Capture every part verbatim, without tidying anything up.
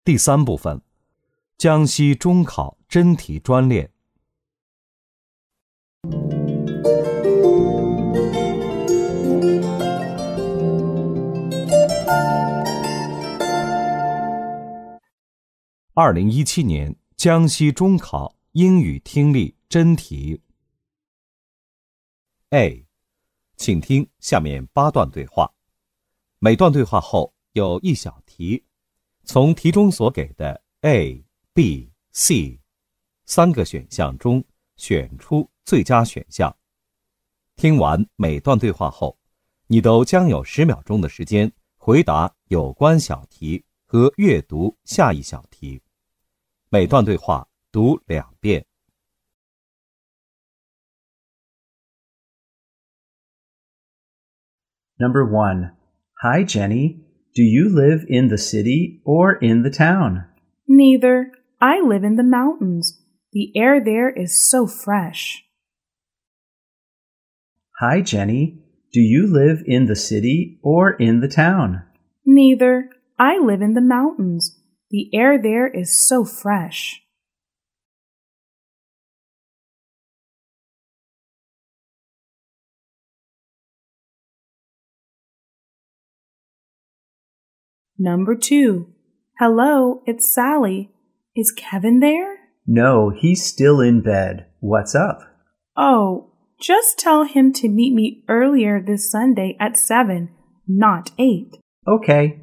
第三部分，江西中考真题专练。二零一七年江西中考英语听力真题。A， 请听下面八段对话，每段对话后有一小题，从题中所给的 A、B、C 三个选项中选出最佳选项。听完每段对话后，你都将有十秒钟的时间回答有关小题和阅读下一小题。每段对话读两遍。 Number one. Hi, Jenny. Do you live in the city or in the town? Neither. I live in the mountains. The air there is so fresh. Hi, Jenny. Do you live in the city or in the town? Neither. I live in the mountains. The air there is so fresh. Number two. Hello, it's Sally. Is Kevin there? No, he's still in bed. What's up? Oh, just tell him to meet me earlier this Sunday at seven, not eight. Okay.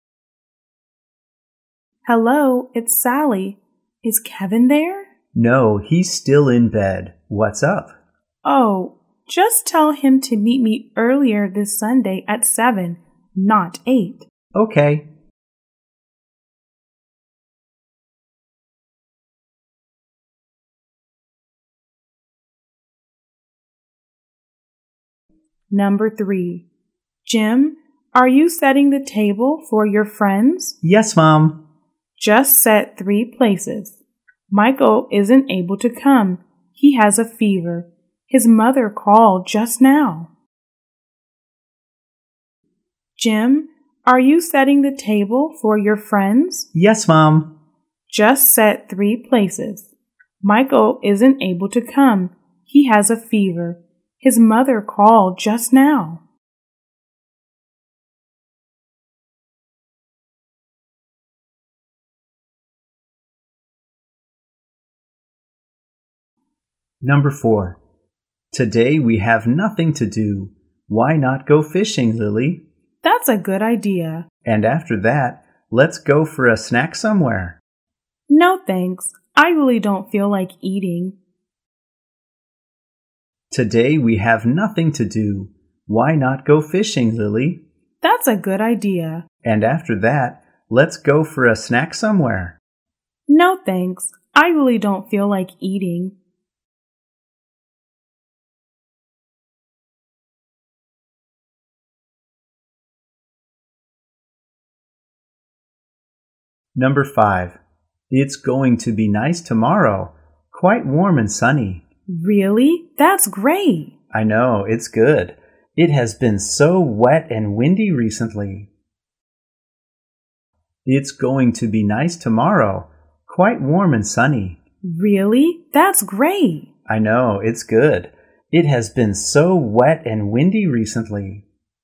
Hello, it's Sally. Is Kevin there? No, he's still in bed. What's up? Oh, just tell him to meet me earlier this Sunday at seven, not eight. Okay. Number three. Jim, are you setting the table for your friends? Yes, Mom. Just set three places. Michael isn't able to come. He has a fever. His mother called just now. Jim, are you setting the table for your friends? Yes, Mom. Just set three places. Michael isn't able to come. He has a fever. His mother called just now. Number four. Today we have nothing to do. Why not go fishing, Lily? That's a good idea. And after that, let's go for a snack somewhere. No thanks. I really don't feel like eating. Today we have nothing to do. Why not go fishing, Lily? That's a good idea. And after that, let's go for a snack somewhere. No thanks. I really don't feel like eating. Number five. It's going to be nice tomorrow. Quite warm and sunny. Really? That's great. I know, it's good. It has been so wet and windy recently. It's going to be nice tomorrow. Quite warm and sunny. Really? That's great. I know, it's good. It has been so wet and windy recently.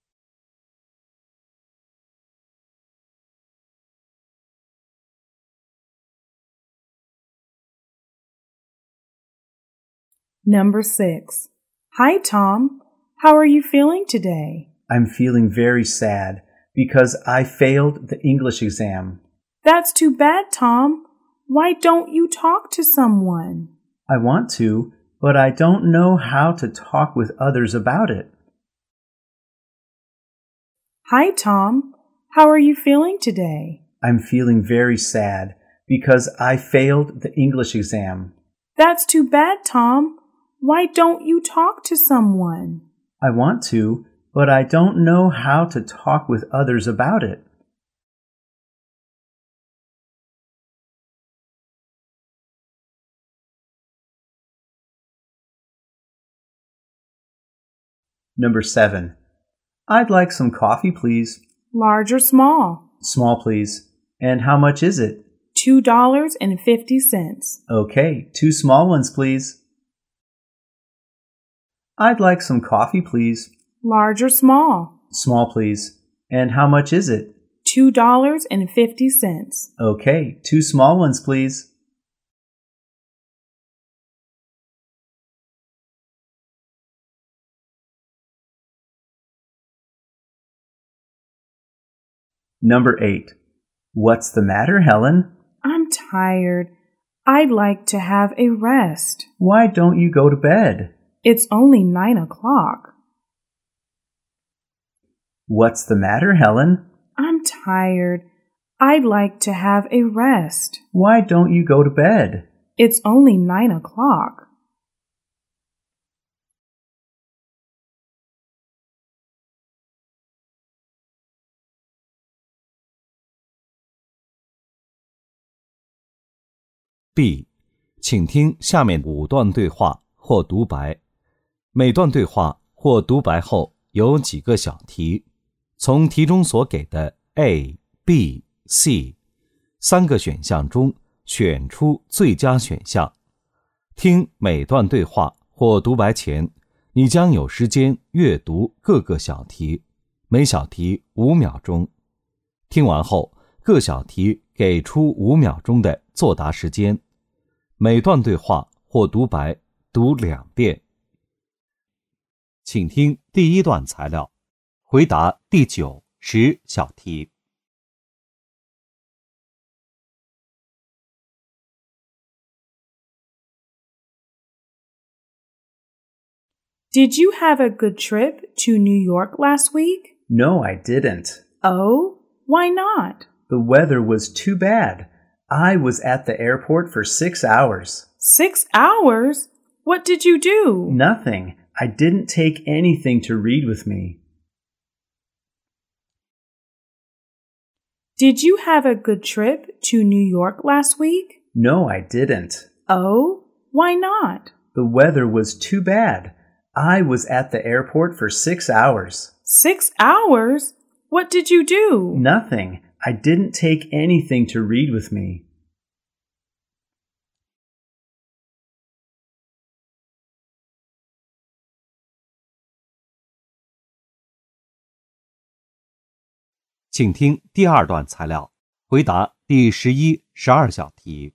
Number six. Hi, Tom. How are you feeling today? I'm feeling very sad because I failed the English exam. That's too bad, Tom. Why don't you talk to someone? I want to, but I don't know how to talk with others about it. Hi, Tom. How are you feeling today? I'm feeling very sad because I failed the English exam. That's too bad, Tom. Why don't you talk to someone? I want to, but I don't know how to talk with others about it. Number seven. I'd like some coffee, please. Large or small? Small, please. And how much is it? two dollars and fifty cents. Okay, two small ones, please. I'd like some coffee, please. Large or small? Small, please. And how much is it? two dollars and fifty cents. Okay, two small ones, please. Number eight. What's the matter, Helen? I'm tired. I'd like to have a rest. Why don't you go to bed? It's only nine o'clock. What's the matter, Helen? I'm tired. I'd like to have a rest. Why don't you go to bed? It's only nine o'clock. B， 请听下面五段对话或独白。每段对话或独白后有几个小题，从题中所给的 A、B、C 三个选项中选出最佳选项。听每段对话或独白前，你将有时间阅读各个小题，每小题五秒钟。听完后，各小题给出五秒钟的作答时间。每段对话或独白读两遍。请听第一段材料，回答第九、十小题。 Did you have a good trip to New York last week? No, I didn't. Oh, why not? The weather was too bad. I was at the airport for six hours. Six hours? What did you do? Nothing. I didn't take anything to read with me. Did you have a good trip to New York last week? No, I didn't. Oh, why not? The weather was too bad. I was at the airport for six hours. Six hours? What did you do? Nothing. I didn't take anything to read with me. 请听第二段材料，回答第十一、十二小题。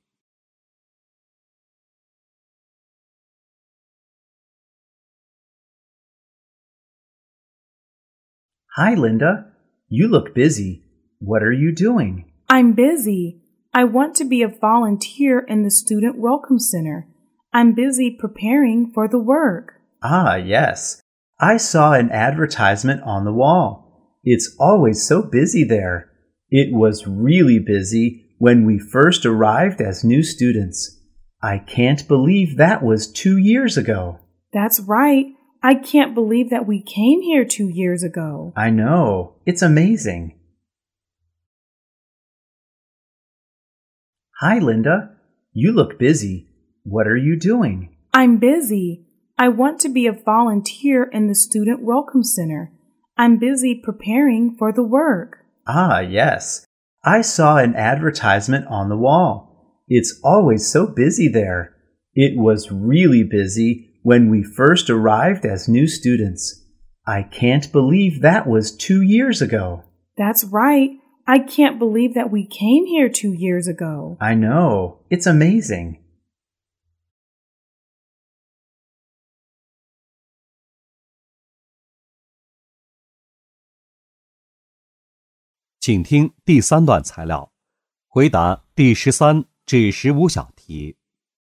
Hi, Linda. You look busy. What are you doing? I'm busy. I want to be a volunteer in the Student Welcome Center. I'm busy preparing for the work. Ah, yes. I saw an advertisement on the wall. It's always so busy there. It was really busy when we first arrived as new students. I can't believe that was two years ago. That's right. I can't believe that we came here two years ago. I know. It's amazing. Hi, Linda. You look busy. What are you doing? I'm busy. I want to be a volunteer in the Student Welcome Center. I'm busy preparing for the work. Ah, yes. I saw an advertisement on the wall. It's always so busy there. It was really busy when we first arrived as new students. I can't believe that was two years ago. That's right. I can't believe that we came here two years ago. I know. It's amazing. 请听第三段材料，回答第十三至十五小题。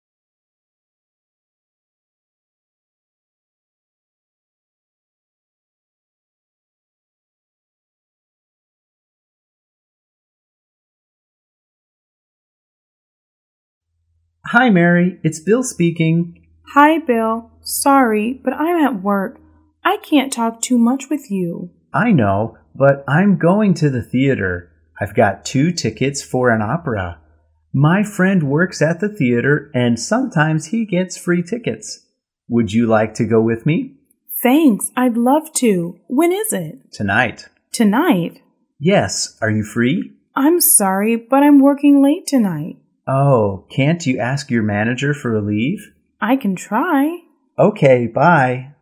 Hi, Mary. It's Bill speaking. Hi, Bill. Sorry, but I'm at work. I can't talk too much with you. I know, but I'm going to the theater. I've got two tickets for an opera. My friend works at the theater, and sometimes he gets free tickets. Would you like to go with me? Thanks. I'd love to. When is it? Tonight. Tonight? Yes. Are you free? I'm sorry, but I'm working late tonight. Oh, can't you ask your manager for a leave? I can try. Okay, bye.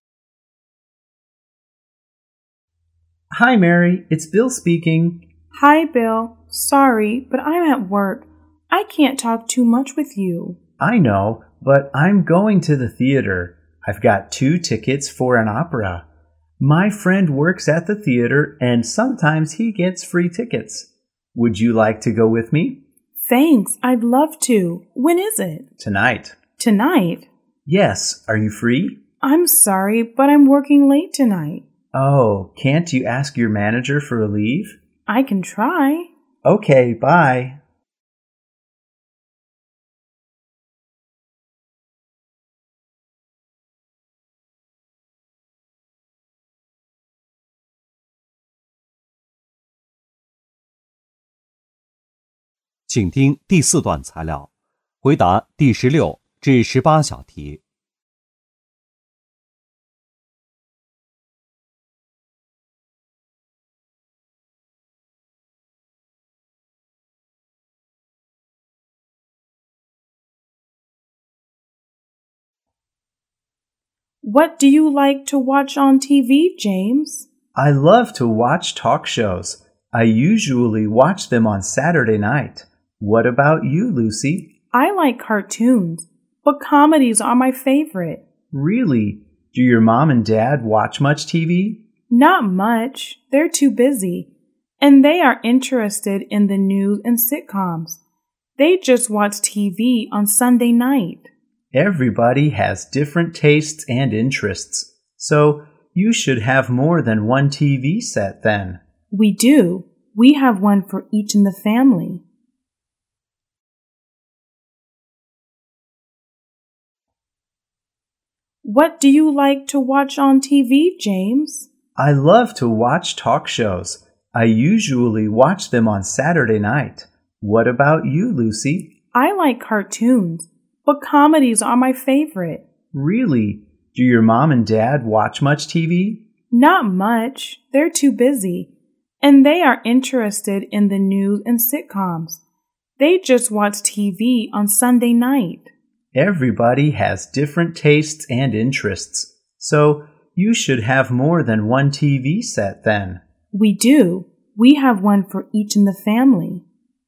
Hi, Mary. It's Bill speaking. Hi, Bill. Sorry, but I'm at work. I can't talk too much with you. I know, but I'm going to the theater. I've got two tickets for an opera. My friend works at the theater, and sometimes he gets free tickets. Would you like to go with me? Thanks, I'd love to. When is it? Tonight. Tonight? Yes, are you free? I'm sorry, but I'm working late tonight. Oh, can't you ask your manager for a leave? I can try. Okay, bye. "请听第四段材料，回答第十六至十八小题。 What do you like to watch on T V, James? I love to watch talk shows. I usually watch them on Saturday night. What about you, Lucy? I like cartoons, but comedies are my favorite. Really? Do your mom and dad watch much T V? Not much. They're too busy. And they are interested in the news and sitcoms. They just watch T V on Sunday night. Everybody has different tastes and interests, so you should have more than one T V set then. We do. We have one for each in the family. What do you like to watch on T V, James? I love to watch talk shows. I usually watch them on Saturday night. What about you, Lucy? I like cartoons, but comedies are my favorite. Really? Do your mom and dad watch much T V? Not much. They're too busy. And they are interested in the news and sitcoms. They just watch T V on Sunday night. Everybody has different tastes and interests, so you should have more than one T V set then. We do. We have one for each in the family.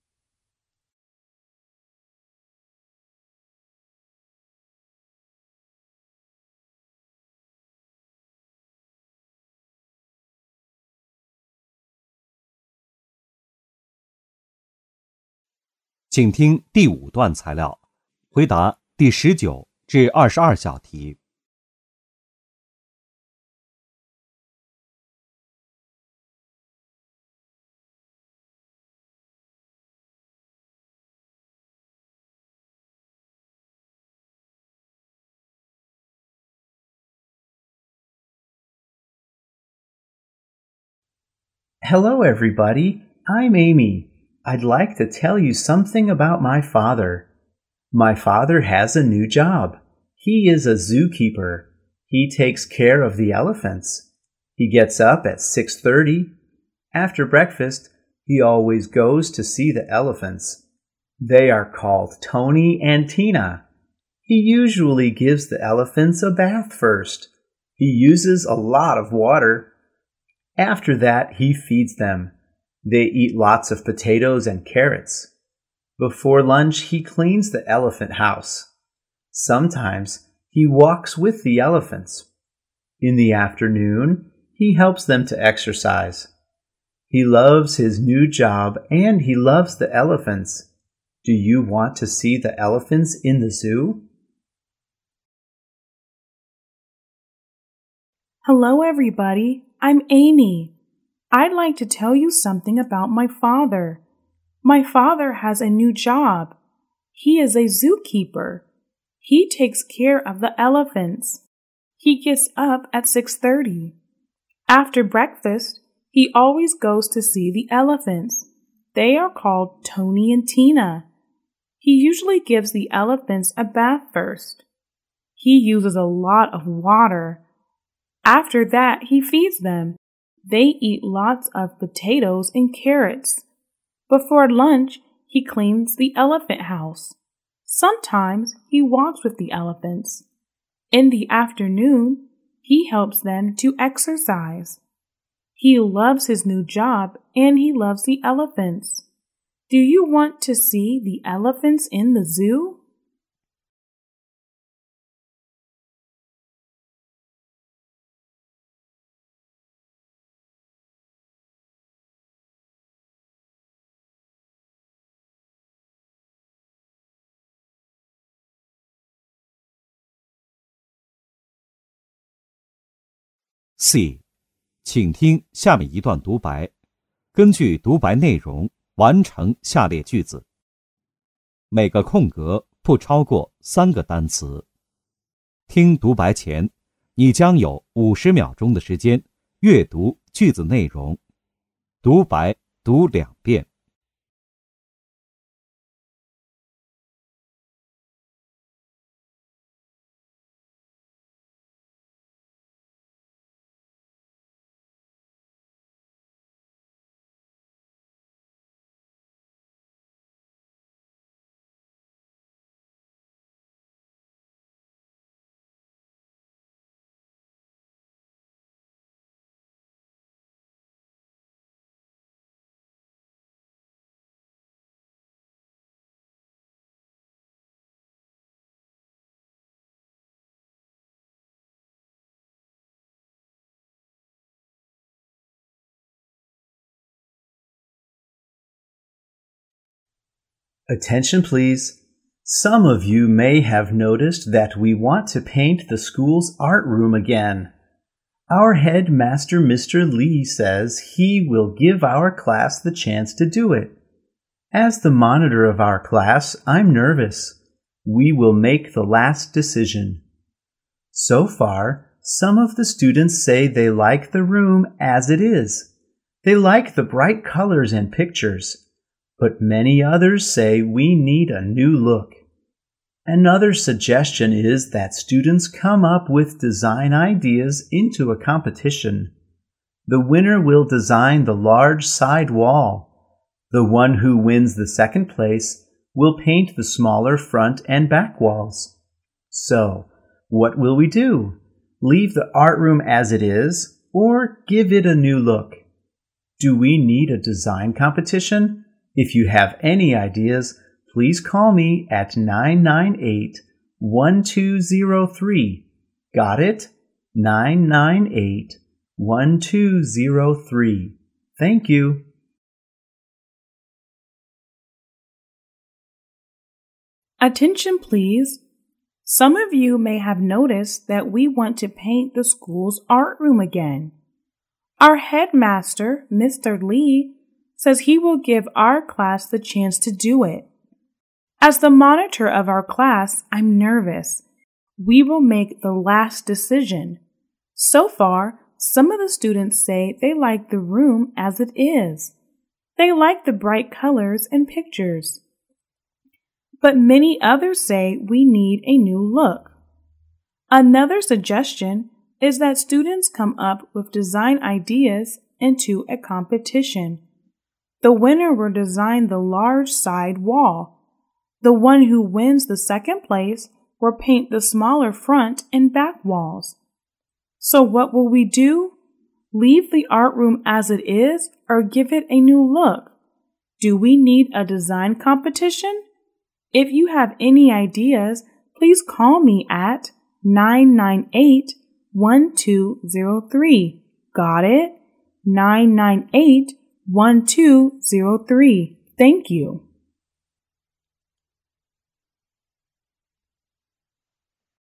"请听第五段材料，回答第十九至二十二小题。 Hello, everybody. I'm Amy. I'd like to tell you something about my father. My father has a new job. He is a zookeeper. He takes care of the elephants. He gets up at six thirty. After breakfast, he always goes to see the elephants. They are called Tony and Tina. He usually gives the elephants a bath first. He uses a lot of water. After that, he feeds them. They eat lots of potatoes and carrots. Before lunch, he cleans the elephant house. Sometimes he walks with the elephants. In the afternoon, he helps them to exercise. He loves his new job and he loves the elephants. Do you want to see the elephants in the zoo? Hello, everybody. I'm Amy. I'd like to tell you something about my father. My father has a new job. He is a zookeeper. He takes care of the elephants. He gets up at six thirty. After breakfast, he always goes to see the elephants. They are called Tony and Tina. He usually gives the elephants a bath first. He uses a lot of water. After that, he feeds them. They eat lots of potatoes and carrots. Before lunch, he cleans the elephant house. Sometimes he walks with the elephants. In the afternoon, he helps them to exercise. He loves his new job and he loves the elephants. Do you want to see the elephants in the zoo? C， 请听下面一段独白，根据独白内容完成下列句子。每个空格不超过三个单词。听独白前，你将有五十秒钟的时间阅读句子内容。独白读两遍。 Attention, please. Some of you may have noticed that we want to paint the school's art room again. Our headmaster, Mister Lee, says he will give our class the chance to do it. As the monitor of our class, I'm nervous. We will make the last decision. So far, some of the students say they like the room as it is. They like the bright colors and pictures. But many others say we need a new look. Another suggestion is that students come up with design ideas into a competition. The winner will design the large side wall. The one who wins the second place will paint the smaller front and back walls. So, what will we do? Leave the art room as it is, or give it a new look? Do we need a design competition? If you have any ideas, please call me at nine nine eight, one two zero three. Got it? nine nine eight, one two zero three. Thank you. Attention, please. Some of you may have noticed that we want to paint the school's art room again. Our headmaster, Mister Lee, says he will give our class the chance to do it. As the monitor of our class, I'm nervous. We will make the last decision. So far, some of the students say they like the room as it is. They like the bright colors and pictures. But many others say we need a new look. Another suggestion is that students come up with design ideas into a competition. The winner will design the large side wall. The one who wins the second place will paint the smaller front and back walls. So what will we do? Leave the art room as it is or give it a new look? Do we need a design competition? If you have any ideas, please call me at nine nine eight, one two zero three. Got it? nine nine eight, one two zero three. Thank you.